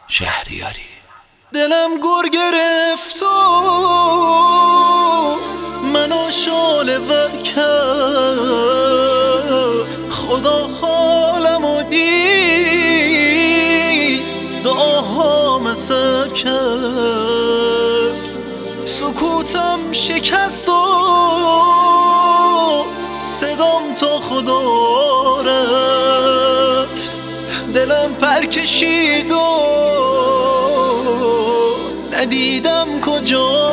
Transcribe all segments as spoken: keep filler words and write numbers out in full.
شهریاری. دلم گر گرفت و منو شاله ور کرد، خدا حالمو دید دعاهام سر کرد. سکوتم شکست و صدام تا خدا رفت. دلم پر کشید و ندیدم کجا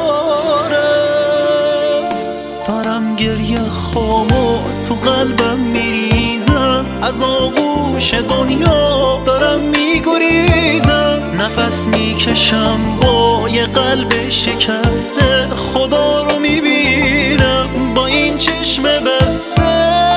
رفت. دارم گریه خامو تو قلبم میریزم، از آغوش دنیا دارم میگریزم. نفس میکشم با یه قلب شکسته، خدا رو میبینم با این چشم بسته.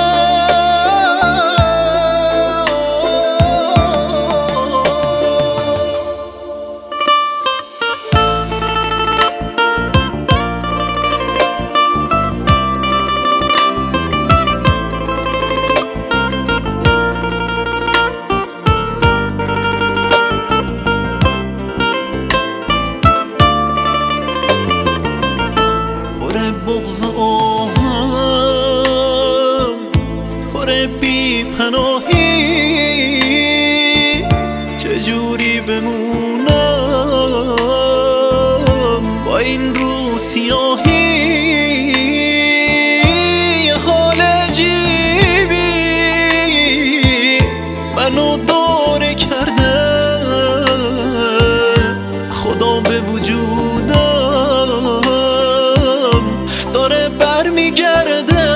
بغض آهم پر بی پناهی، چجوری بمونم با این رو سیاهی. یه حال عجیبی منو داره کرده، خدا به وجودم داره برمیگرده.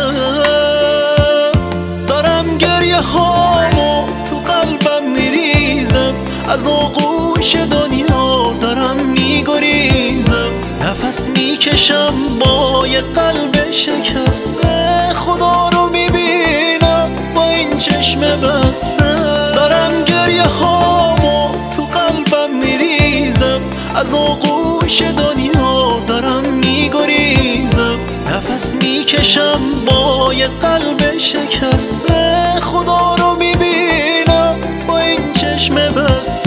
دارم گریه هامو تو قلبم میریزم، از آغوش دنیا دارم میگریزم. نفس میکشم با یه قلب شکسته، خدا رو میبینم با این چشم بسته. دارم گریه هامو تو قلبم میریزم، از آغوش دنیا دارم میگریزم. نفس میکشم با یه قلب شکسته، خدا رو میبینم با این چشم بسته.